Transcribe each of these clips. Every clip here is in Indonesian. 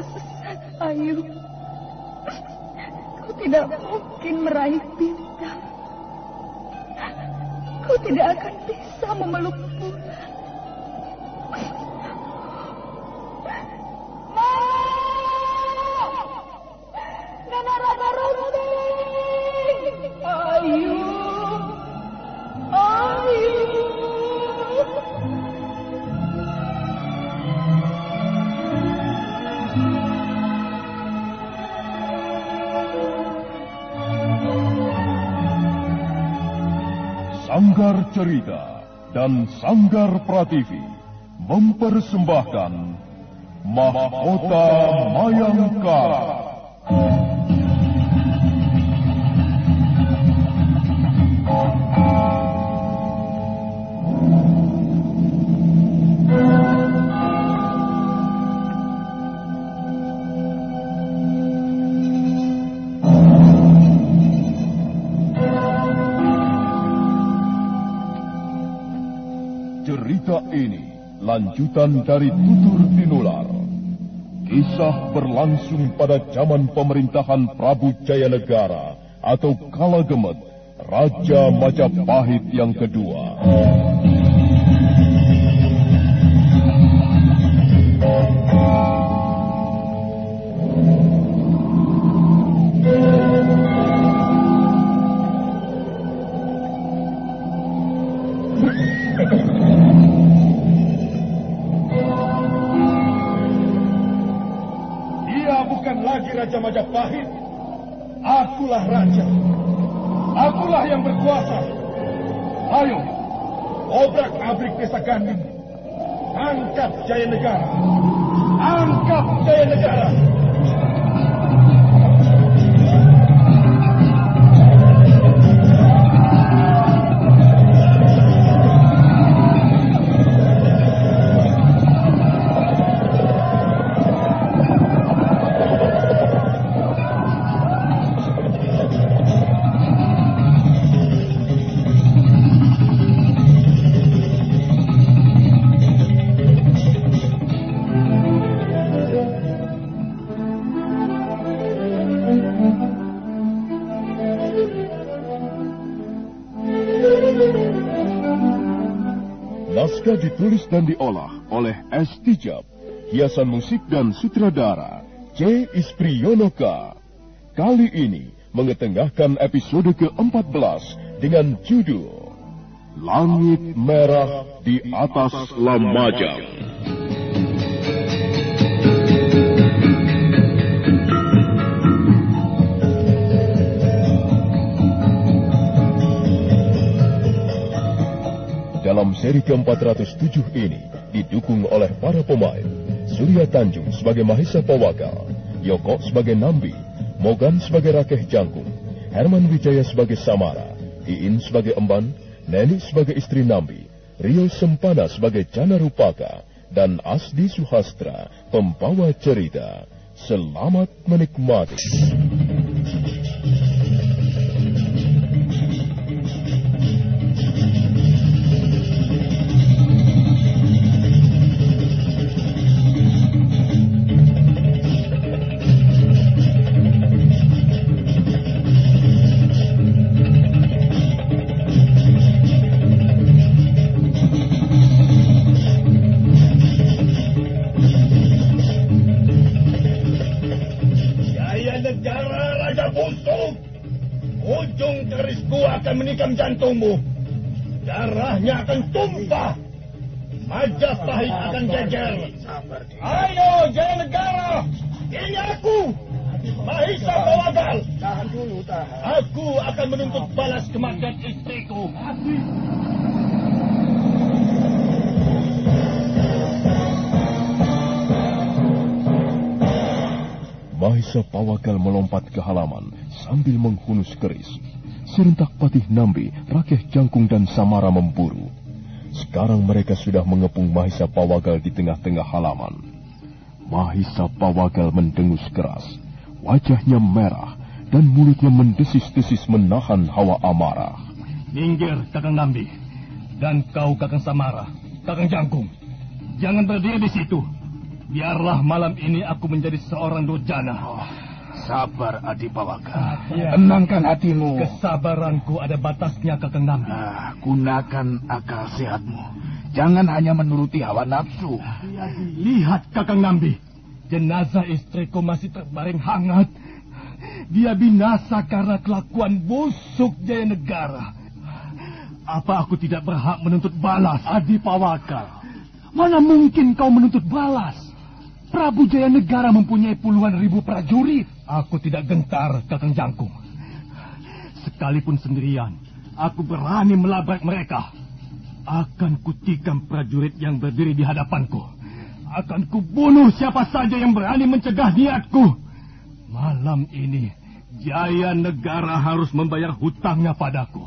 Ayu, kau tidak mungkin meraih bintang. Kau tidak akan bisa memeluk bulan. Nana Rama Runting! Ayu! Ayu! Sanggar Cerita dan Sanggar Prativi mempersembahkan Mahkota Mayangkara. Cerita ini lanjutan dari Tutur Tinular. Kisah berlangsung pada zaman pemerintahan Prabu Jayanegara atau Kala Gemet, Raja Majapahit yang kedua. Raja Majapahit, akulah raja. Akulah yang berkuasa. Ayo, obrak-abrik desa Ganding. Angkat Jayanegara. Angkat Jayanegara. Naskah ditulis dan diolah oleh S. Tijab, hiasan musik dan sutradara C. Ispriyonoka. Kali ini mengetengahkan episode ke-14 dengan judul Langit Merah di Atas Lamajang. Dalam seri ke-407 ini didukung oleh para pemain Surya Tanjung sebagai Mahisa Pawakal, Yoko sebagai Nambi, Mogan sebagai Rakeh Jangkung, Herman Wijaya sebagai Samara, Iin sebagai Emban, Neni sebagai istri Nambi, Rio Sempana sebagai Jana Rupaka, dan Asdi Suhastra pembawa cerita. Selamat menikmati. Ujung kerisku akan menikam jantungmu. Darahnya akan tumpah. Majapahit akan geger. Ayo Jayanegara, ini aku, Mahisa Pawakal. Tahan dulu, tahan. Aku akan menuntut balas kematian istriku. Mahisa Pawakal melompat ke halaman sambil menghunus keris. Serentak Patih Nambi, Rakeh Jangkung dan Samara memburu. Sekarang mereka sudah mengepung Mahisa Pawakal di tengah-tengah halaman. Mahisa Pawakal mendengus keras. Wajahnya merah dan mulutnya mendesis-desis menahan hawa amarah. Minggir, Kakang Nambi. Dan kau, Kakang Samara, Kakang Jangkung. Jangan berdiri di situ. biarlah malam ini aku menjadi seorang durjana. Sabar, Adipawaka. Tenangkan hatimu. Kesabaranku ada batasnya, Kakang Nambi. Gunakan akal sehatmu. Jangan hanya menuruti hawa nafsu. Lihat, Kakang Nambi. Jenazah istriku masih terbaring hangat. Dia binasa karena kelakuan busuk Jaya Negara. Apa aku tidak berhak menuntut balas? Adipawaka, mana mungkin kau menuntut balas? Prabu Jaya Negara mempunyai puluhan ribu prajurit. Aku tidak gentar, Kakang Jangkung. Sekalipun sendirian, aku berani melabrak mereka. Akan kutikam prajurit yang berdiri di hadapanku. Akan kubunuh siapa saja yang berani mencegah niatku. Malam ini, Jaya Negara harus membayar hutangnya padaku.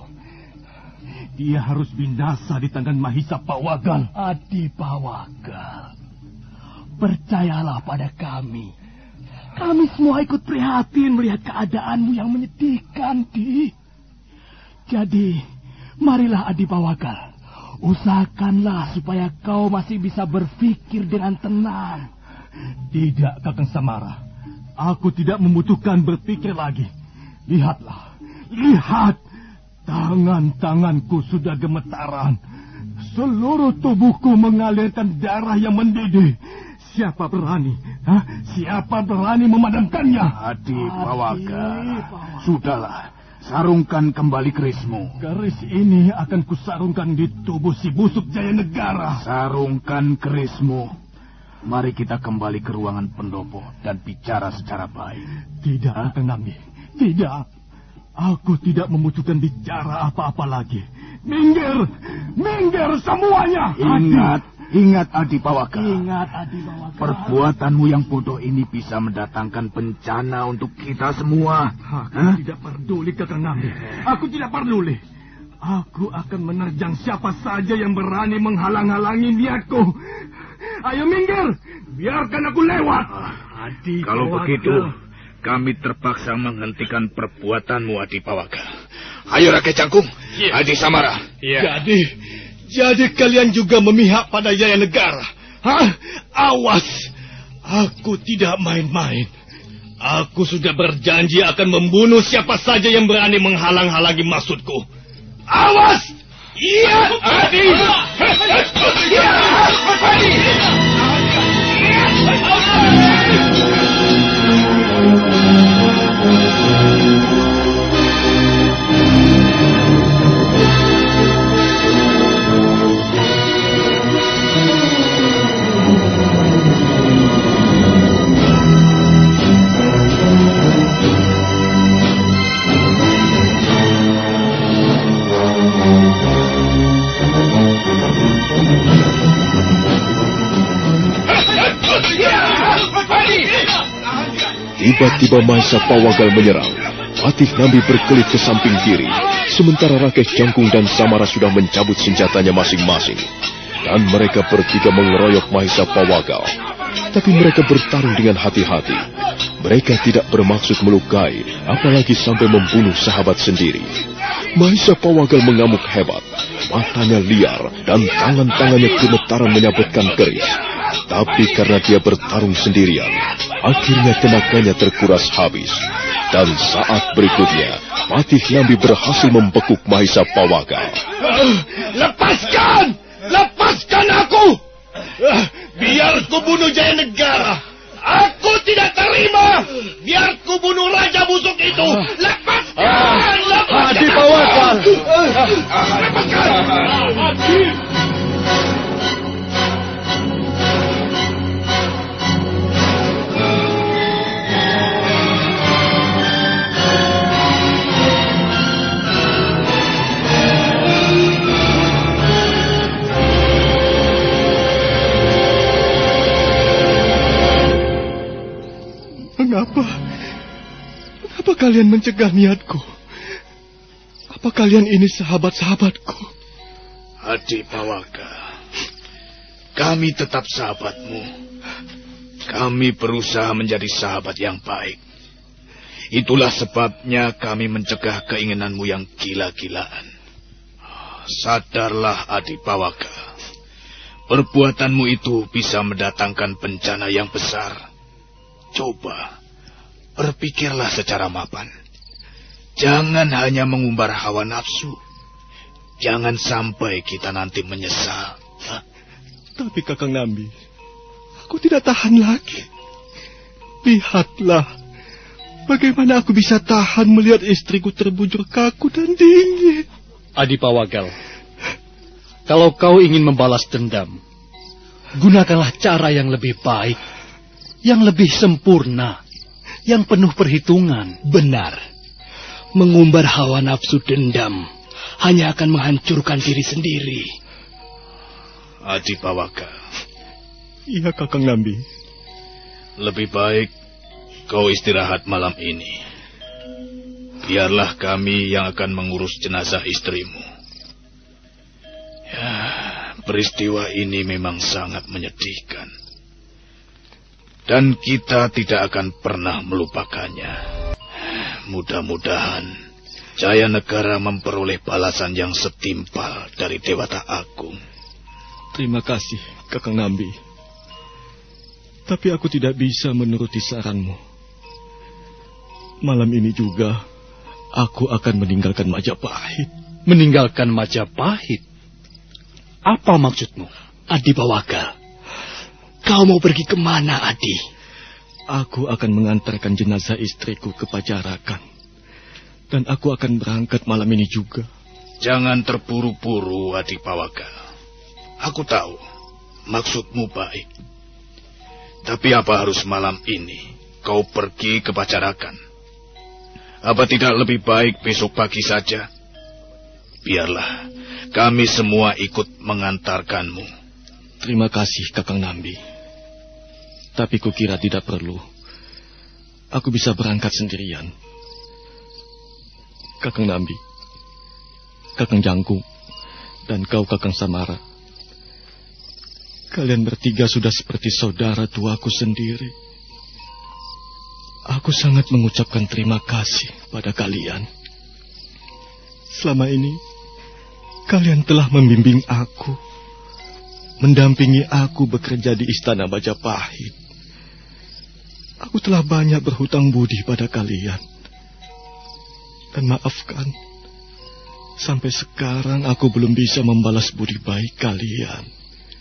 Dia harus binasa di tangan Mahisa Pawagal. Adipawaka, percayalah pada kami. Kami semua ikut prihatin melihat keadaanmu yang menyedihkan, Di. Jadi, marilah Adipawaka, usahakanlah supaya kau masih bisa berpikir dengan tenang. Tidak, Kakang Samara. Aku tidak membutuhkan berpikir lagi. Lihatlah, lihat. Tangan-tanganku sudah gemetaran. Seluruh tubuhku mengalirkan darah yang mendidih. Siapa berani? Siapa berani memadamkannya? Adipawaka, sudahlah. Sarungkan kembali kerismu. Keris ini akan kusarungkan di tubuh si busuk Jaya Negara. Sarungkan kerismu. Mari kita kembali ke ruangan pendopo dan bicara secara baik. Tidak, Kakang Nambi. Tidak. Aku tidak membutuhkan bicara apa-apa lagi. Minggir! Minggir semuanya! Ingat Adipawaka. Ingat Adipawaka. Perbuatanmu yang bodoh ini bisa mendatangkan bencana untuk kita semua. Aku tidak peduli, Kakang Nambi. Aku tidak peduli. Aku akan menerjang siapa saja yang berani menghalang-halangi niatku. Ayo minggir! Biarkan aku lewat. Adipawaka. Kalau begitu, kami terpaksa menghentikan perbuatanmu, Adipawaka. Ayo, Rakyat Jangkung. Adi Samara. Jadi kalian juga memihak pada Jaya Negara? Awas! Aku tidak main-main. Aku sudah berjanji akan membunuh siapa saja yang berani menghalang-halangi maksudku. Awas! Iya, Adi! Tiba-tiba Mahisa Pawagal menyerang. Patih Nambi berkelit ke samping kiri, sementara Rakesh Jangkung dan Samara sudah mencabut senjatanya masing-masing. Dan mereka bertiga mengeroyok Mahisa Pawagal. Tapi mereka bertarung dengan hati-hati. Mereka tidak bermaksud melukai, apalagi sampai membunuh sahabat sendiri. Mahisa Pawagal mengamuk hebat. Matanya liar dan tangan-tangannya gemetaran menyabetkan keris. Tapi karena dia bertarung sendirian, akhirnya tenaganya terkuras habis. Dan saat berikutnya, Patih Nambi berhasil membekuk Mahisa Pawagal. Lepaskan! Lepaskan aku! Biar ku bunuh Jaya Negara. Aku tidak terima. Biar ku bunuh Raja Busuk itu. Lepaskan! Lepaskan! Adi Pawagal! Lepaskan! Adi! Kenapa kalian mencegah niatku? Apa kalian ini sahabat-sahabatku? Adipawaka, kami tetap sahabatmu. Kami berusaha menjadi sahabat yang baik. Itulah sebabnya kami mencegah keinginanmu yang gila-gilaan. Sadarlah, Adipawaka. Perbuatanmu itu bisa mendatangkan bencana yang besar. Coba, berpikirlah secara mapan. Jangan hanya mengumbar hawa nafsu. Jangan sampai kita nanti menyesal. Tapi Kakang Nambi, aku tidak tahan lagi. Lihatlah, bagaimana aku bisa tahan melihat istriku terbujur kaku dan dingin. Adipawagal, kalau kau ingin membalas dendam, gunakanlah cara yang lebih baik, yang lebih sempurna, yang penuh perhitungan. Benar, mengumbar hawa nafsu dendam hanya akan menghancurkan diri sendiri. Adipawagal. Iya, Kakang Nambi. Lebih baik kau istirahat malam ini. Biarlah kami yang akan mengurus jenazah istrimu. Ya, peristiwa ini memang sangat menyedihkan. Dan kita tidak akan pernah melupakannya. Mudah-mudahan Jaya Negara memperoleh balasan yang setimpal dari Dewata Agung. Terima kasih, Kakang Nambi. Tapi aku tidak bisa menuruti saranmu. Malam ini juga, aku akan meninggalkan Majapahit. Meninggalkan Majapahit? Apa maksudmu? Adipawagal, kau mau pergi kemana, Adi? Aku akan mengantarkan jenazah istriku ke Pajarakan. Dan aku akan berangkat malam ini juga. Jangan terburu-buru, Adipawagal. Aku tahu, maksudmu baik. Tapi apa harus malam ini kau pergi ke Pajarakan? Apa tidak lebih baik besok pagi saja? Biarlah kami semua ikut mengantarkanmu. Terima kasih, Kakang Nambi. Tapi kukira tidak perlu. Aku bisa berangkat sendirian. Kakang Nambi, Kakang Jangkung, dan kau Kakang Samara. Kalian bertiga sudah seperti saudara tuaku sendiri. Aku sangat mengucapkan terima kasih pada kalian. Selama ini, kalian telah membimbing aku, mendampingi aku bekerja di Istana Majapahit. Aku telah banyak berhutang budi pada kalian. Dan maafkan, sampai sekarang aku belum bisa membalas budi baik kalian.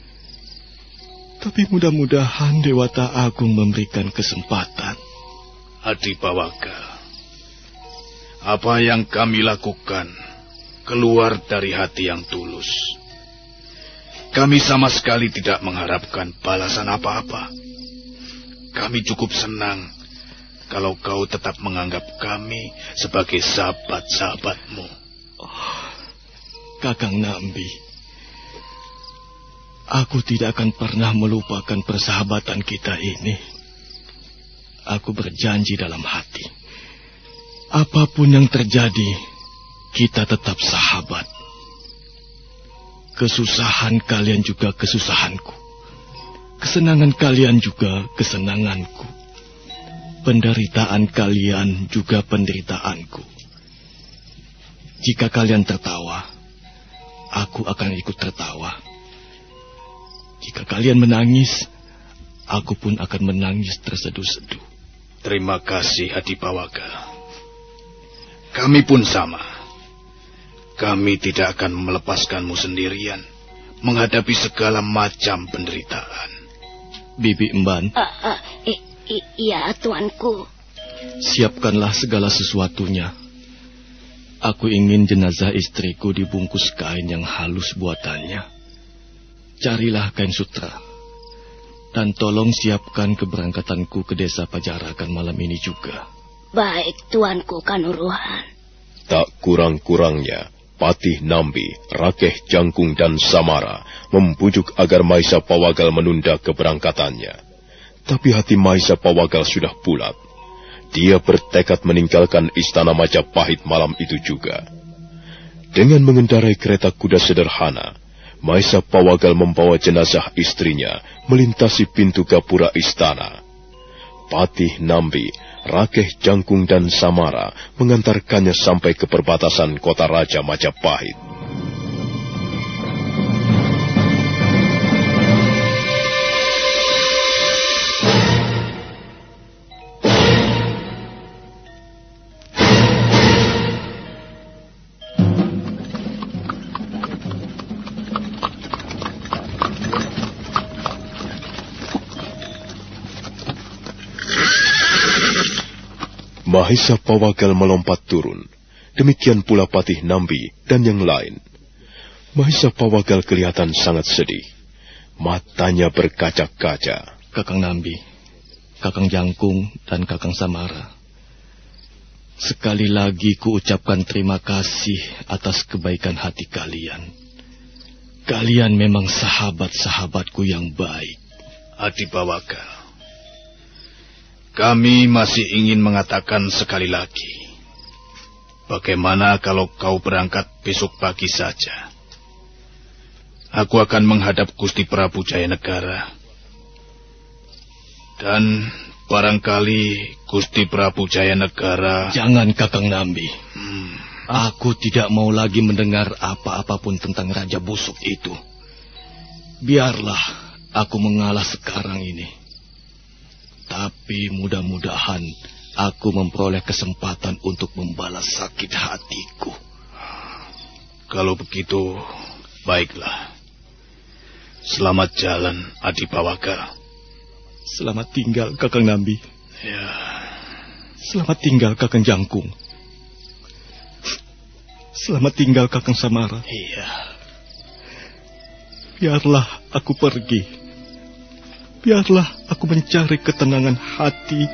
Tapi mudah-mudahan Dewata Agung memberikan kesempatan. Adipawagal, apa yang kami lakukan keluar dari hati yang tulus. Kami sama sekali tidak mengharapkan balasan apa-apa. Kami cukup senang kalau kau tetap menganggap kami sebagai sahabat-sahabatmu. Oh, Kakang Nambi, aku tidak akan pernah melupakan persahabatan kita ini. Aku berjanji dalam hati, apapun yang terjadi, kita tetap sahabat. Kesusahan kalian juga kesusahanku. Kesenangan kalian juga kesenanganku. Penderitaan kalian juga penderitaanku. Jika kalian tertawa, aku akan ikut tertawa. Jika kalian menangis, aku pun akan menangis terseduh-seduh. Terima kasih, Adipawagal. Kami pun sama. Kami tidak akan melepaskanmu sendirian menghadapi segala macam penderitaan. Bibi Emban. Iya, tuanku. Siapkanlah segala sesuatunya. Aku ingin jenazah istriku dibungkus kain yang halus buatannya. Carilah kain sutra. Dan tolong siapkan keberangkatanku ke desa Pajarakan malam ini juga. Baik, tuanku Kanuruhan. Tak kurang-kurangnya, Patih Nambi, Rakeh Jangkung dan Samara membujuk agar Maisa Pawagal menunda keberangkatannya. Tapi hati Maisa Pawagal sudah bulat. Dia bertekad meninggalkan Istana Majapahit malam itu juga. Dengan mengendarai kereta kuda sederhana, Maisa Pawagal membawa jenazah istrinya melintasi pintu gapura istana. Patih Nambi, Rakeh Jangkung dan Samara mengantarkannya sampai ke perbatasan kota Raja Majapahit. Mahisa Pawagal melompat turun. Demikian pula Patih Nambi dan yang lain. Mahisa Pawagal kelihatan sangat sedih. Matanya berkaca-kaca. Kakang Nambi, Kakang Jangkung, dan Kakang Samara. Sekali lagi kuucapkan terima kasih atas kebaikan hati kalian. Kalian memang sahabat-sahabatku yang baik. Adipawagal, kami masih ingin mengatakan sekali lagi. Bagaimana kalau kau berangkat besok pagi saja? Aku akan menghadap Gusti Prabu Jayanegara. Dan barangkali Gusti Prabu Jayanegara... Jangan, Kakang Nambi. Aku tidak mau lagi mendengar apa-apapun tentang Raja Busuk itu. Biarlah aku mengalah sekarang ini. Tapi mudah-mudahan aku memperoleh kesempatan untuk membalas sakit hatiku. Kalau begitu, baiklah. Selamat jalan, Adipawagal. Selamat tinggal, Kakang Nambi. Ya. Selamat tinggal, Kakang Jangkung. Selamat tinggal, Kakang Samara. Iya. Biarlah aku pergi. Biarlah aku mencari ketenangan hati.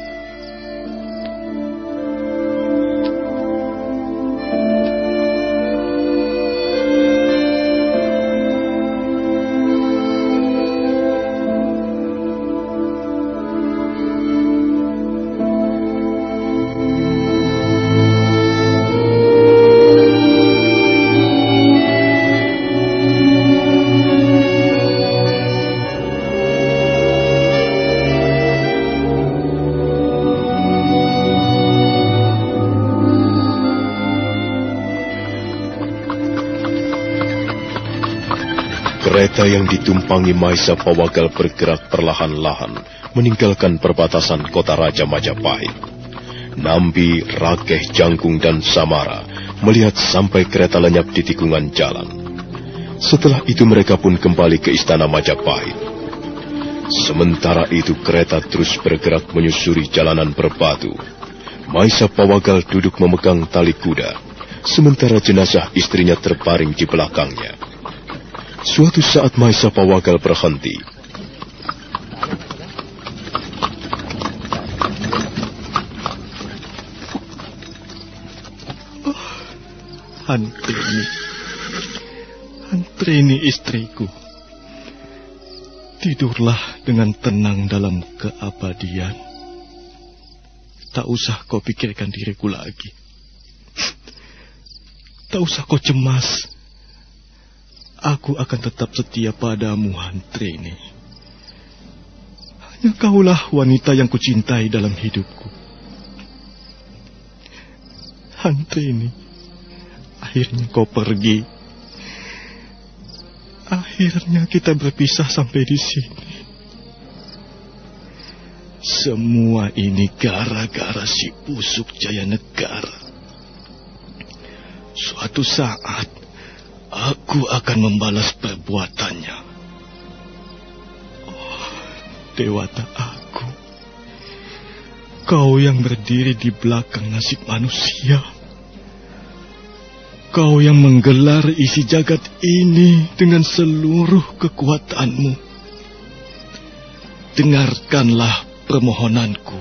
Kereta yang ditumpangi Mahisa Pawagal bergerak perlahan-lahan meninggalkan perbatasan kota Raja Majapahit. Nambi, Rakeh, Jangkung, dan Samara melihat sampai kereta lenyap di tikungan jalan. Setelah itu mereka pun kembali ke istana Majapahit. Sementara itu kereta terus bergerak menyusuri jalanan berbatu. Mahisa Pawagal duduk memegang tali kuda, sementara jenazah istrinya terbaring di belakangnya. Suatu saat Mahisa Pawagal berhenti. Antreni istriku. Tidurlah dengan tenang dalam keabadian. Tak usah kau pikirkan diriku lagi. Tak usah kau cemas. Aku akan tetap setia padamu, Antreni. Hanya kaulah wanita yang kucintai dalam hidupku. Antreni, akhirnya kau pergi. Akhirnya kita berpisah sampai di sini. Semua ini gara-gara si Busuk Jayanegara. Suatu saat aku akan membalas perbuatannya. Oh, Dewata aku. Kau yang berdiri di belakang nasib manusia. Kau yang menggelar isi jagat ini dengan seluruh kekuatanmu. Dengarkanlah permohonanku.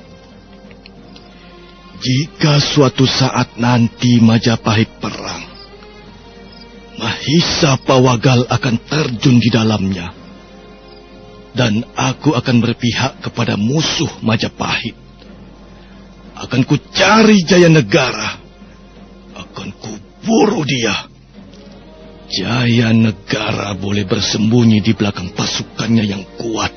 Jika suatu saat nanti Majapahit perang, Mahisa Pawagal akan terjun di dalamnya. Dan aku akan berpihak kepada musuh Majapahit. Akan kucari Jayanegara. Akan kuburu dia. Jayanegara boleh bersembunyi di belakang pasukannya yang kuat.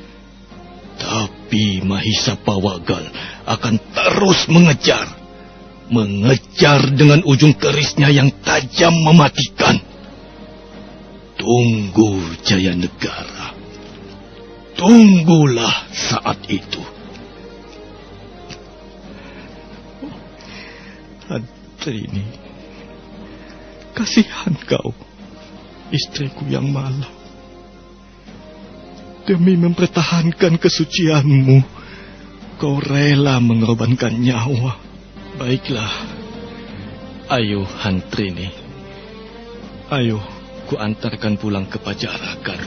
Tapi Mahisa Pawagal akan terus mengejar. Mengejar dengan ujung kerisnya yang tajam mematikan. Tunggu Jayanegara. Tunggulah saat itu. Antreni, kasihan kau, istriku yang malang. Demi mempertahankan kesucianmu, Kau rela mengorbankan nyawa. Baiklah. Ayo, Hantrini. Ayo, ku antarkan pulang ke Pajarakan.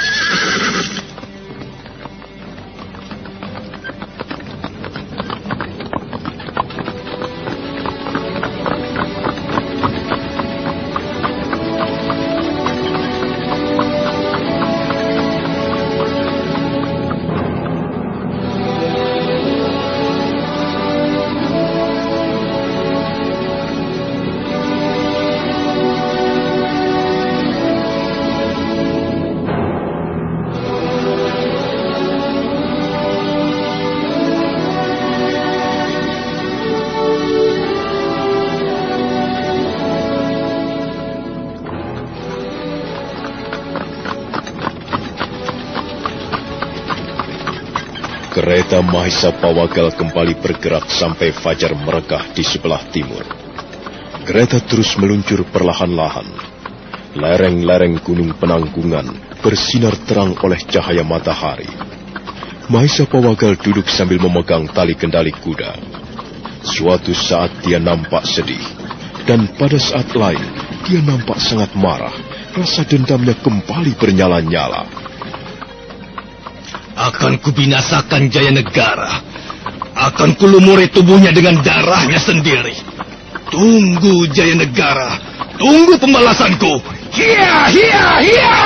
Kereta Mahisa Pawagal kembali bergerak sampai fajar merekah di sebelah timur. Kereta terus meluncur perlahan-lahan. Lereng-lereng gunung penanggungan bersinar terang oleh cahaya matahari. Mahisa Pawagal duduk sambil memegang tali kendali kuda. Suatu saat dia nampak sedih, dan pada saat lain dia nampak sangat marah. Rasa dendamnya kembali bernyala-nyala. Akan kubinasakan Jayanegara. Akan kulumuri tubuhnya dengan darahnya sendiri. Tunggu Jayanegara. Tunggu pembalasanku. Hiya, hiya, hiya!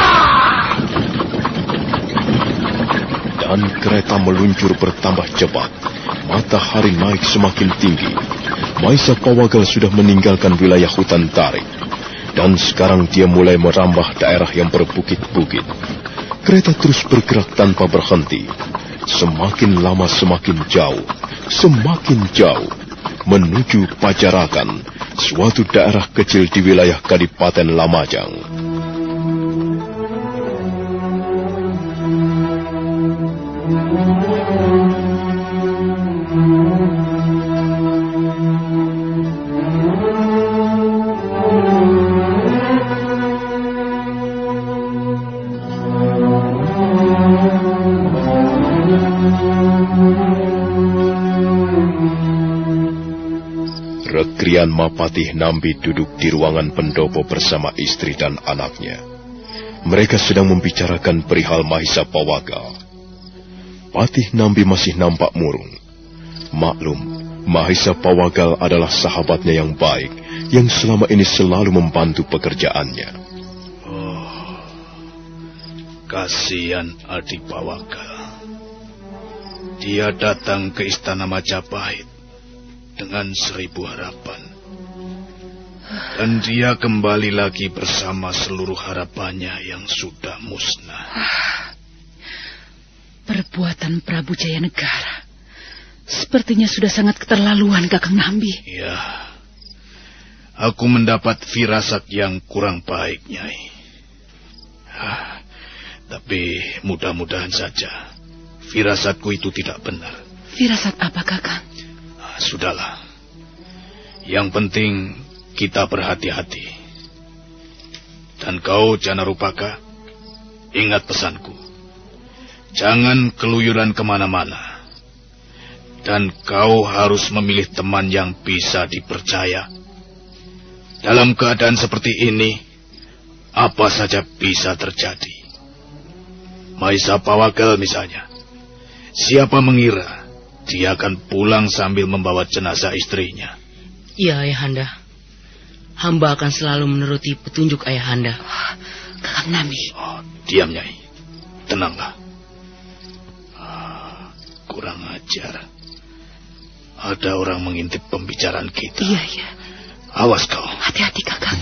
Dan kereta meluncur bertambah cepat. Matahari naik semakin tinggi. Mahisa Pawagal sudah meninggalkan wilayah hutan tarik. Dan sekarang dia mulai merambah daerah yang berbukit-bukit. Kereta terus bergerak tanpa berhenti. Semakin lama semakin jauh, menuju Pajarakan, suatu daerah kecil di wilayah Kadipaten Lamajang. Rekrian Mapatih Nambi duduk di ruangan pendopo bersama istri dan anaknya. Mereka sedang membicarakan perihal Mahisa Pawagal. Patih Nambi masih nampak murung. Maklum, Mahisa Pawagal adalah sahabatnya yang baik, yang selama ini selalu membantu pekerjaannya. Oh, kasihan adik Pawagal. Dia datang ke istana Majapahit dengan 1000 harapan. Dan dia kembali lagi bersama seluruh harapannya yang sudah musnah. Perbuatan Prabu Jayanegara sepertinya sudah sangat keterlaluan, Kakang Nambi. Ya, aku mendapat firasat yang kurang baik, Nyai. Tapi mudah-mudahan saja firasatku itu tidak benar. Firasat apa, Kakang? Sudahlah. Yang penting kita berhati-hati. Dan kau, Janarupaka, ingat pesanku. Jangan keluyuran kemana-mana. Dan kau harus memilih teman yang bisa dipercaya. Dalam keadaan seperti ini, apa saja bisa terjadi. Mahisa Pawagal misalnya. Siapa mengira dia akan pulang sambil membawa jenazah istrinya. Ya, Ayahanda. Hamba akan selalu menuruti petunjuk Ayahanda. Kakang Nambi. Oh, diam, Nyai. Tenanglah. Kurang ajar. Ada orang mengintip pembicaraan kita. Iya, iya. Awas kau. Hati-hati, Kakang.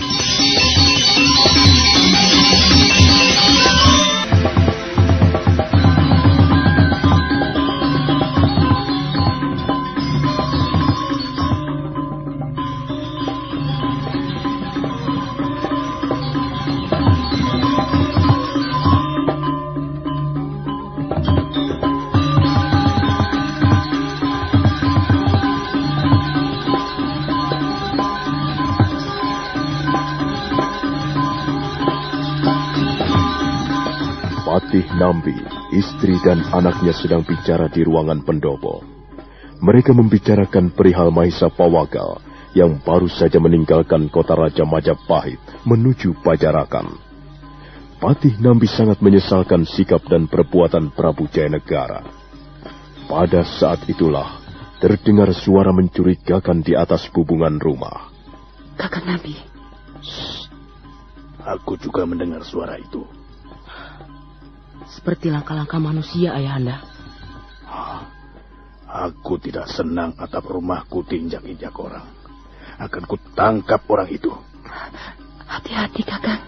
Patih Nambi, istri dan anaknya sedang bicara di ruangan pendopo. Mereka membicarakan perihal Mahisa Pawaka yang baru saja meninggalkan kota Raja Majapahit menuju Pajarakan. Patih Nambi sangat menyesalkan sikap dan perbuatan Prabu Jayanegara. Pada saat itulah terdengar suara mencurigakan di atas bubungan rumah. Kakang Nambi. Aku juga mendengar suara itu. Seperti langkah-langkah manusia, Ayahanda. Aku tidak senang atap rumahku diinjak-injak orang. Akan kutangkap orang itu. Hati-hati, Kakang.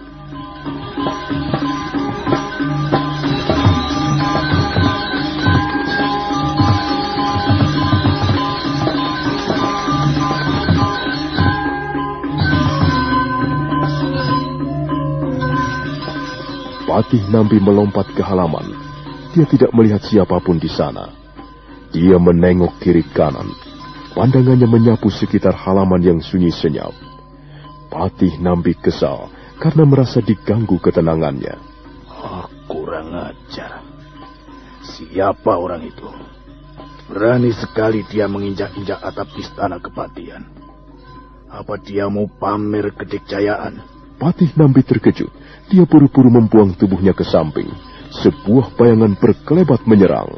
Patih Nambi melompat ke halaman. Dia tidak melihat siapapun di sana. Dia menengok kiri kanan. Pandangannya menyapu sekitar halaman yang sunyi senyap. Patih Nambi kesal karena merasa diganggu ketenangannya. Kurang ajar. Siapa orang itu? Berani sekali dia menginjak-injak atap istana Kepatihan. Apa dia mau pamer kedikjayaan? Patih Nambi terkejut. Dia buru-buru membuang tubuhnya ke samping. Sebuah bayangan berkelebat menyerang.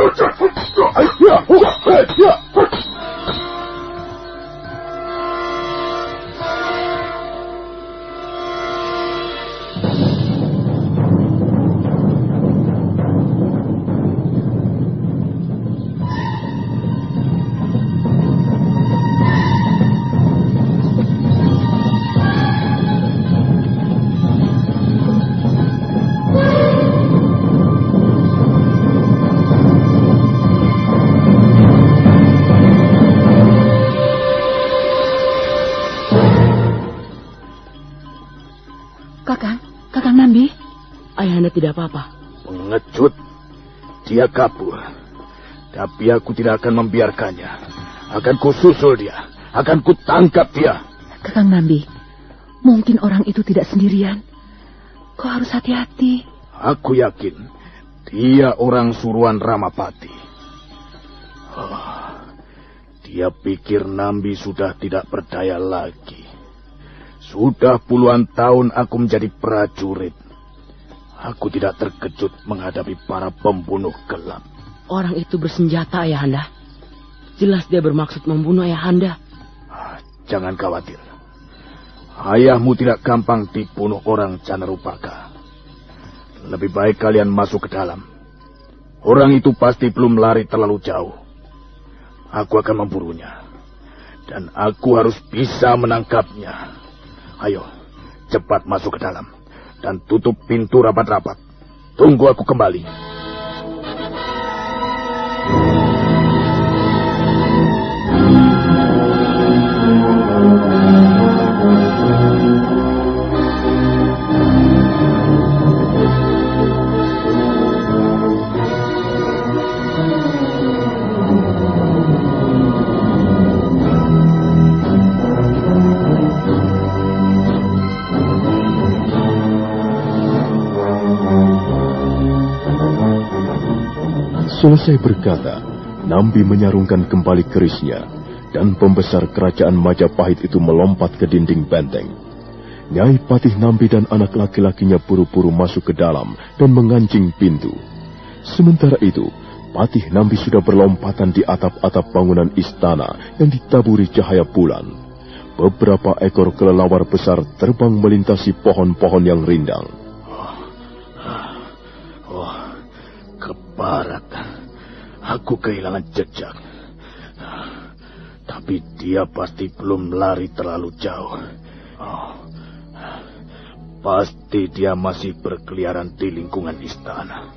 Kakang Nambi. Ayahanda tidak apa-apa. Pengecut. Dia kabur. Tapi aku tidak akan membiarkannya. Akan kususul dia. Akan kutangkap dia. Kakang Nambi, mungkin orang itu tidak sendirian. Kau harus hati-hati. Aku yakin dia orang suruhan Ramapati. Dia pikir Nambi sudah tidak berdaya lagi. Sudah puluhan tahun aku menjadi prajurit. Aku tidak terkejut menghadapi para pembunuh gelap. Orang itu bersenjata, Ayahanda. Jelas dia bermaksud membunuh Ayahanda. Jangan khawatir. Ayahmu tidak gampang dibunuh orang Canarupaka. Lebih baik kalian masuk ke dalam. Orang itu pasti belum lari terlalu jauh. Aku akan memburunya. Dan aku harus bisa menangkapnya. Ayo, cepat masuk ke dalam. Dan tutup pintu rapat-rapat. Tunggu aku kembali. Selesai berkata, Nambi menyarungkan kembali kerisnya, dan pembesar kerajaan Majapahit itu melompat ke dinding benteng. Nyai Patih Nambi dan anak laki-lakinya buru-buru masuk ke dalam dan mengancing pintu. Sementara itu, Patih Nambi sudah berlompatan di atap-atap bangunan istana yang ditaburi cahaya bulan. Beberapa ekor kelelawar besar terbang melintasi pohon-pohon yang rindang. Ke barat. Aku kehilangan jejak. Tapi dia pasti belum lari terlalu jauh. Pasti dia masih berkeliaran di lingkungan istana.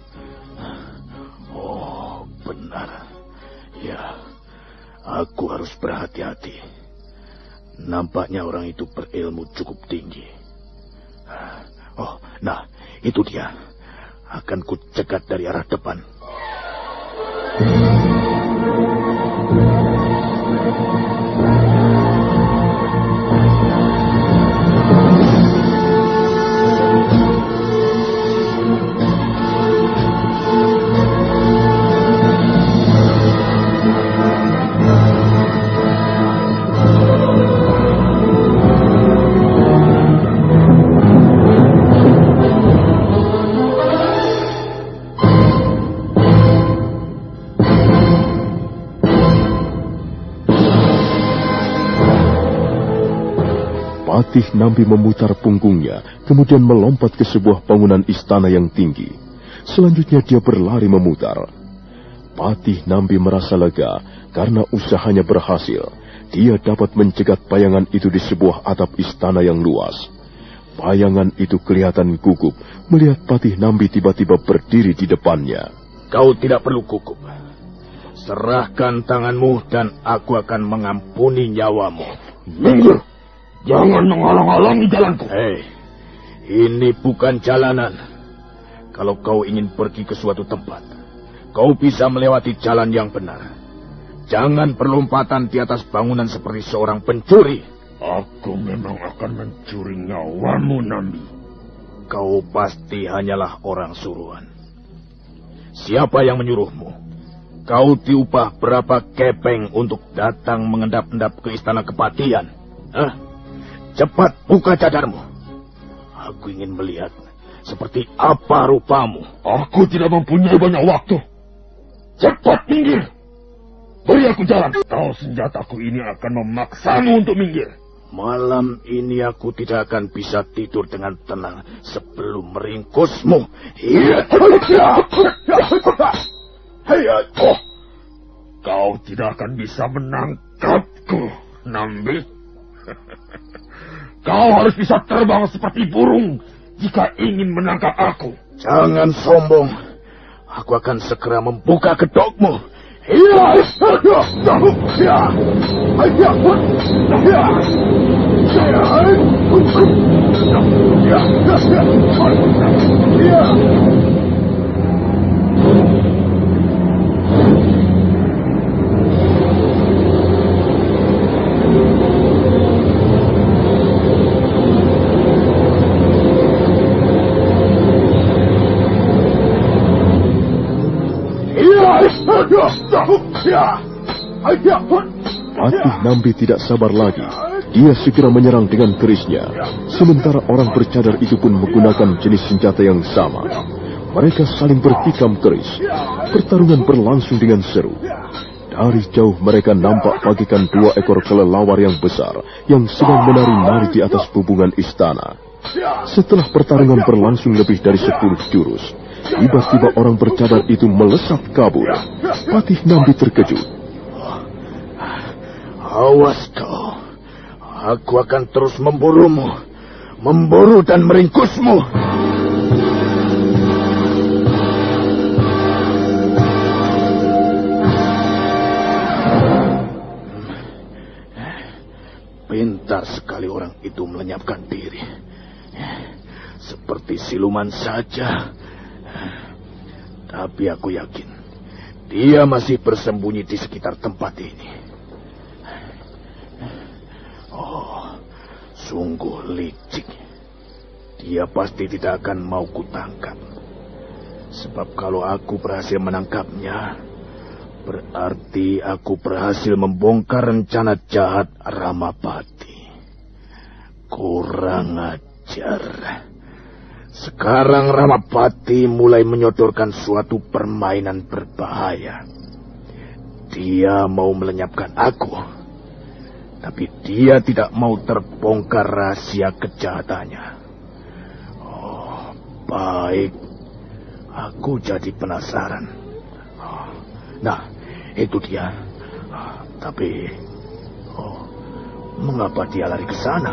Oh, benar. Ya, aku harus berhati-hati. Nampaknya orang itu berilmu cukup tinggi. Oh, nah, itu dia. Akan kucegat dari arah depan. Patih Nambi memutar punggungnya, kemudian melompat ke sebuah bangunan istana yang tinggi. Selanjutnya dia berlari memutar. Patih Nambi merasa lega karena usahanya berhasil. Dia dapat mencegat bayangan itu di sebuah atap istana yang luas. Bayangan itu kelihatan gugup melihat Patih Nambi tiba-tiba berdiri di depannya. Kau tidak perlu gugup. Serahkan tanganmu dan aku akan mengampuni nyawamu. Minggir! Jangan menghalang-halangi jalanku. Hei, ini bukan jalanan. Kalau kau ingin pergi ke suatu tempat, kau bisa melewati jalan yang benar. Jangan berlompatan di atas bangunan seperti seorang pencuri. Aku memang akan mencuri nyawamu, Nambi. Kau pasti hanyalah orang suruhan. Siapa yang menyuruhmu? Kau diupah berapa kepeng untuk datang mengendap-endap ke istana kepatihan? Hah? Cepat buka cadarmu. Aku ingin melihat seperti apa rupamu. Aku tidak mempunyai banyak waktu. Cepat minggir. Beri aku jalan. Kau senjataku ini akan memaksamu untuk minggir. Malam ini aku tidak akan bisa tidur dengan tenang sebelum meringkusmu. Kau tidak akan bisa menangkapku, Nambi. Kau harus bisa terbang seperti burung jika ingin menangkap aku. Jangan sombong. Aku akan segera membuka kedokmu. Patih Nambi tidak sabar lagi. Dia segera menyerang dengan kerisnya. Sementara orang bercadar itu pun menggunakan jenis senjata yang sama. Mereka saling bertikam keris. Pertarungan berlangsung dengan seru. Dari jauh mereka nampak bagaikan dua ekor kelelawar yang besar yang sedang menari-nari di atas bubungan istana. Setelah pertarungan berlangsung lebih dari 10 jurus, tiba-tiba orang bercadar itu melesat kabur. Patih Nambi terkejut. Awas kau. Aku akan terus memburumu. Memburu dan meringkusmu. Pintar sekali orang itu melenyapkan diri. Seperti siluman saja. Tapi aku yakin dia masih bersembunyi di sekitar tempat ini. Oh, sungguh licik. Dia pasti tidak akan mau kutangkap. Sebab kalau aku berhasil menangkapnya, berarti aku berhasil membongkar rencana jahat Ramapati. Kurang ajar. Sekarang Ramapati mulai menyodorkan suatu permainan berbahaya. Dia mau melenyapkan aku. Tapi dia tidak mau terbongkar rahasia kejahatannya. Oh, baik. Aku jadi penasaran. Nah, itu dia. Tapi, mengapa dia lari ke sana?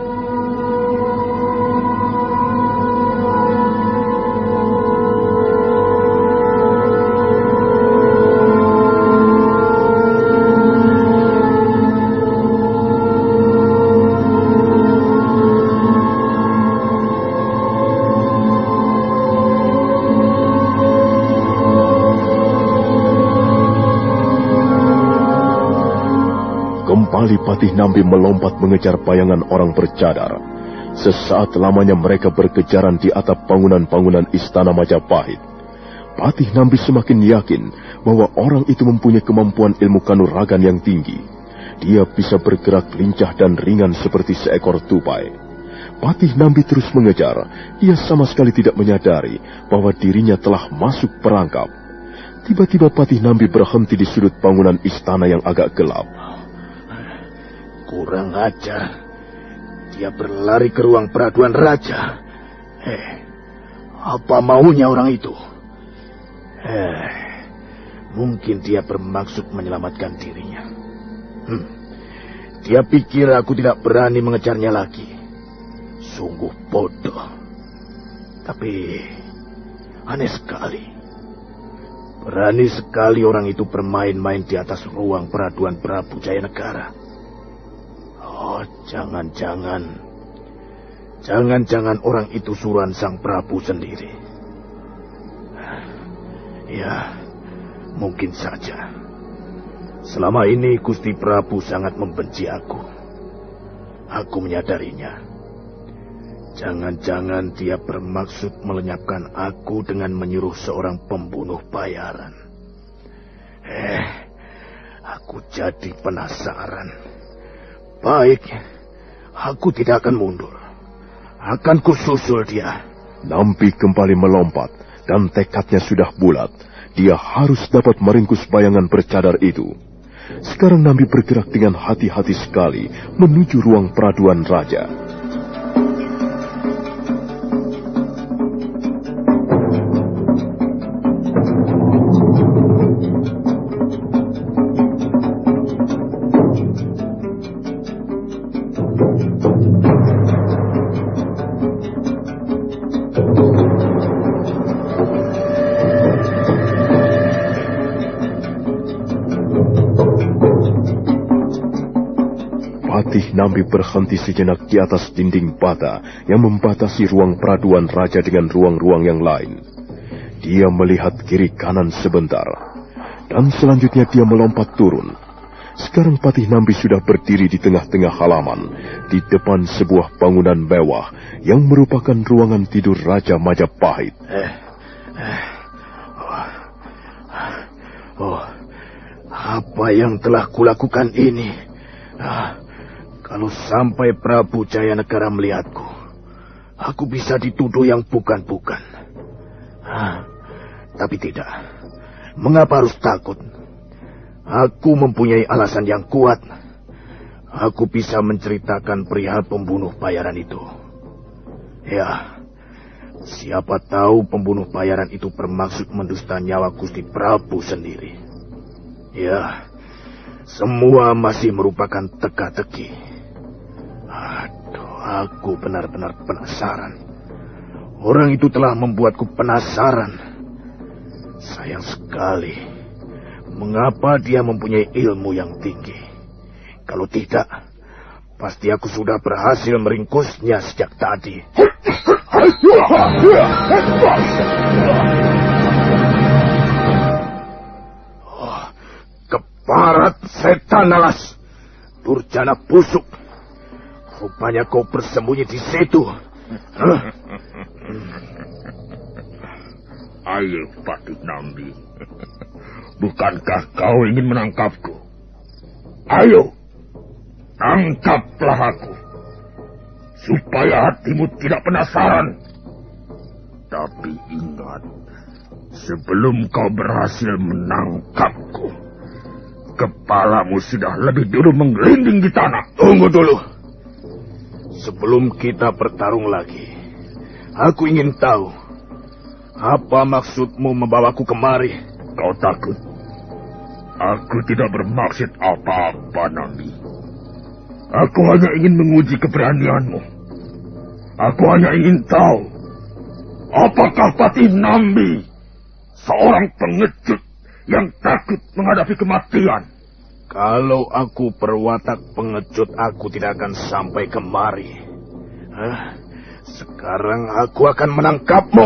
Patih Nambi melompat mengejar bayangan orang bercadar. Sesaat lamanya mereka berkejaran di atap bangunan-bangunan istana Majapahit. Patih Nambi semakin yakin bahwa orang itu mempunyai kemampuan ilmu kanuragan yang tinggi. Dia bisa bergerak lincah dan ringan seperti seekor tupai. Patih Nambi terus mengejar. Ia sama sekali tidak menyadari bahwa dirinya telah masuk perangkap. Tiba-tiba Patih Nambi berhenti di sudut bangunan istana yang agak gelap. Kurang ajar. Dia berlari ke ruang peraduan raja. Apa maunya orang itu? Mungkin dia bermaksud menyelamatkan dirinya. Dia pikir aku tidak berani mengejarnya lagi. Sungguh bodoh. Tapi aneh sekali. Berani sekali orang itu bermain-main di atas ruang peraduan Prabu Jayanegara. Oh, jangan-jangan orang itu suruhan sang Prabu sendiri. Ya, mungkin saja. Selama ini Gusti Prabu sangat membenci aku. Aku menyadarinya. Jangan-jangan dia bermaksud melenyapkan aku dengan menyuruh seorang pembunuh bayaran. Aku jadi penasaran. Baik, aku tidak akan mundur. Akan kususul dia. Nampi kembali melompat dan tekadnya sudah bulat. Dia harus dapat meringkus bayangan bercadar itu. Sekarang Nampi bergerak dengan hati-hati sekali menuju ruang peraduan raja. Nampi berhenti sejenak di atas dinding bata yang membatasi ruang peraduan raja dengan ruang-ruang yang lain. Dia melihat kiri kanan sebentar, dan selanjutnya dia melompat turun. Sekarang Patih Nampi sudah berdiri di tengah-tengah halaman, di depan sebuah bangunan mewah yang merupakan ruangan tidur Raja Majapahit. Apa yang telah kulakukan ini? Kalau sampai Prabu Jayanegara melihatku, aku bisa dituduh yang bukan-bukan. Tapi tidak. Mengapa harus takut? Aku mempunyai alasan yang kuat. Aku bisa menceritakan perihal pembunuh bayaran itu. Ya, siapa tahu pembunuh bayaran itu bermaksud mendusta nyawa Gusti Prabu sendiri. Ya, semua masih merupakan teka-teki. Aduh, aku benar-benar penasaran. Orang itu telah membuatku penasaran. Sayang sekali. Mengapa dia mempunyai ilmu yang tinggi? Kalau tidak, pasti aku sudah berhasil meringkusnya sejak tadi. Keparat setan alas. Durjana busuk. Rupanya kau bersembunyi di situ. Ayo, Patih Nampi. Bukankah kau ingin menangkapku? Ayo, tangkaplah aku. Supaya hatimu tidak penasaran. Tapi ingat, sebelum kau berhasil menangkapku, kepalamu sudah lebih dulu menggelinding di tanah. Tunggu dulu. Sebelum kita bertarung lagi, aku ingin tahu, apa maksudmu membawaku kemari? Kau takut? Aku tidak bermaksud apa-apa, Nampi. Aku hanya ingin menguji keberanianmu. Aku hanya ingin tahu, apakah Patih Nampi seorang pengecut yang takut menghadapi kematian? Kalau aku berwatak pengecut, aku tidak akan sampai kemari. Sekarang aku akan menangkapmu.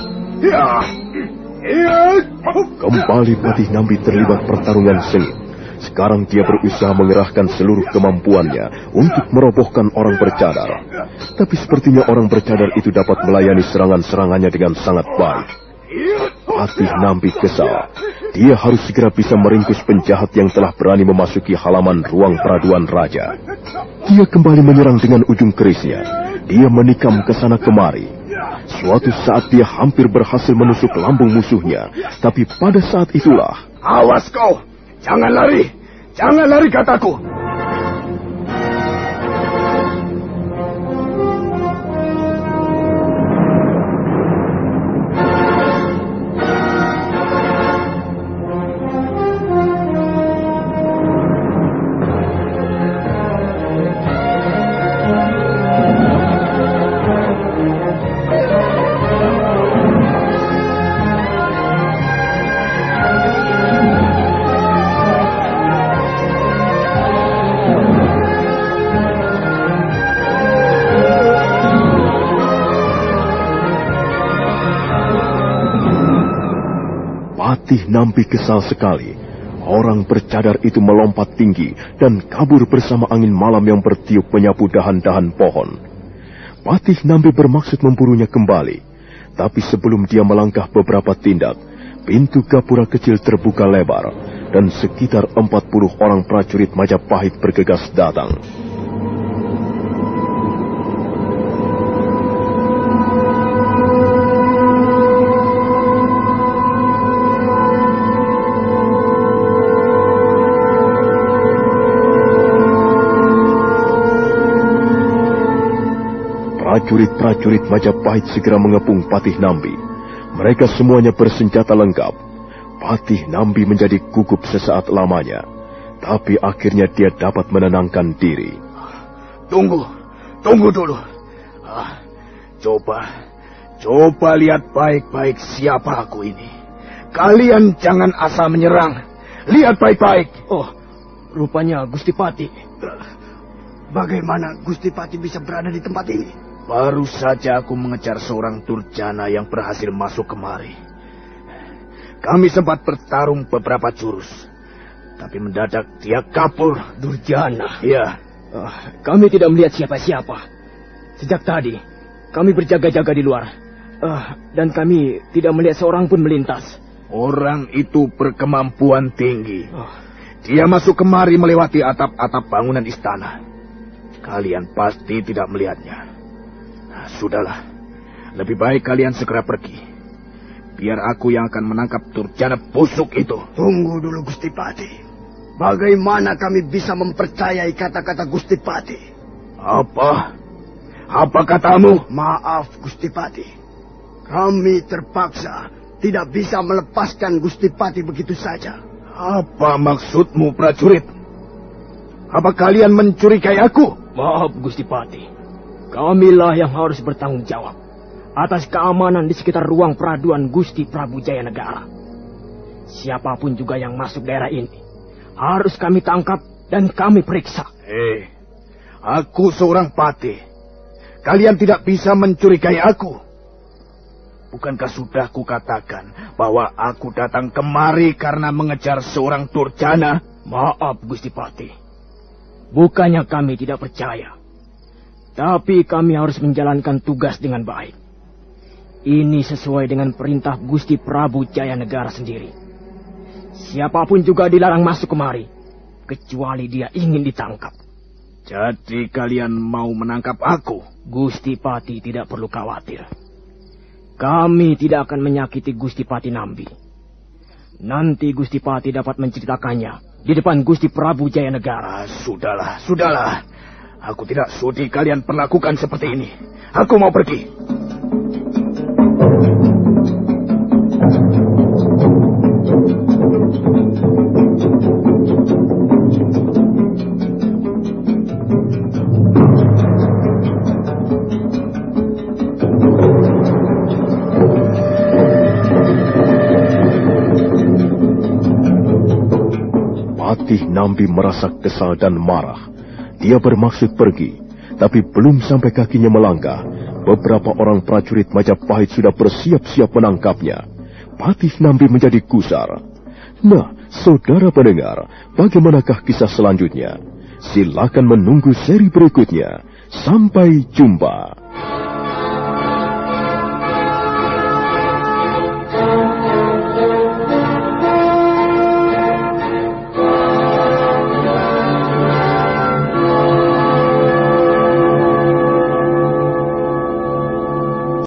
Kembali Patih Nampi terlibat pertarungan sengit. Sekarang dia berusaha mengerahkan seluruh kemampuannya untuk merobohkan orang bercadar. Tapi sepertinya orang bercadar itu dapat melayani serangan-serangannya dengan sangat baik. Patih Nambi kesal. Dia harus segera bisa meringkus penjahat yang telah berani memasuki halaman ruang peraduan raja. Dia kembali menyerang dengan ujung kerisnya. Dia menikam ke sana kemari. Suatu saat dia hampir berhasil menusuk lambung musuhnya. Tapi pada saat itulah... Awas kau! Jangan lari! Jangan lari, kataku! Patih Nambi kesal sekali. Orang bercadar itu melompat tinggi dan kabur bersama angin malam yang bertiup menyapu dahan-dahan pohon. Patih Nambi bermaksud memburunya kembali. Tapi sebelum dia melangkah beberapa tindak, pintu gapura kecil terbuka lebar dan sekitar 40 orang prajurit Majapahit bergegas datang. Prajurit-prajurit Majapahit segera mengepung Patih Nambi. Mereka semuanya bersenjata lengkap. Patih Nambi menjadi gugup sesaat lamanya. Tapi akhirnya dia dapat menenangkan diri. Tunggu dulu. Coba lihat baik-baik siapa aku ini. Kalian jangan asal menyerang. Lihat baik-baik. Oh, rupanya Gusti Patih. Bagaimana Gusti Patih bisa berada di tempat ini? Baru saja aku mengejar seorang Durjana yang berhasil masuk kemari. Kami sempat bertarung beberapa jurus. Tapi mendadak dia kabur. Durjana? Iya. Kami tidak melihat siapa-siapa. Sejak tadi, kami berjaga-jaga di luar. Dan kami tidak melihat seorang pun melintas. Orang itu berkemampuan tinggi. Dia masuk kemari melewati atap-atap bangunan istana. Kalian pasti tidak melihatnya. Sudahlah, lebih baik kalian segera pergi. Biar aku yang akan menangkap Durjana busuk itu. Tunggu dulu, Gusti Patih. Bagaimana kami bisa mempercayai kata-kata Gusti Patih? Apa katamu? Maaf, Gusti Patih. Kami terpaksa tidak bisa melepaskan Gusti Patih begitu saja. Apa maksudmu, prajurit? Apa kalian mencurigai aku? Maaf, Gusti Patih. Kamilah yang harus bertanggung jawab atas keamanan di sekitar ruang peraduan Gusti Prabu Jayanegara. Siapapun juga yang masuk daerah ini harus kami tangkap dan kami periksa. Aku seorang patih. Kalian tidak bisa mencurigai aku. Bukankah sudah kukatakan bahwa aku datang kemari karena mengejar seorang Durjana? Maaf, Gusti Patih. Bukannya kami tidak percaya. Tapi kami harus menjalankan tugas dengan baik. Ini sesuai dengan perintah Gusti Prabu Jayanegara sendiri. Siapapun juga dilarang masuk kemari, kecuali dia ingin ditangkap. Jadi kalian mau menangkap aku? Gusti Patih tidak perlu khawatir. Kami tidak akan menyakiti Gusti Patih Nambi. Nanti Gusti Patih dapat menceritakannya di depan Gusti Prabu Jayanegara. Sudahlah. Aku tidak sudi kalian perlakukan seperti ini. Aku mau pergi. Patih Nambi merasa kesal dan marah. Dia bermaksud pergi, tapi belum sampai kakinya melangkah, beberapa orang prajurit Majapahit sudah bersiap-siap menangkapnya. Patih Nambi menjadi gusar. Nah, Saudara pendengar, bagaimanakah kisah selanjutnya? Silakan menunggu seri berikutnya. Sampai jumpa.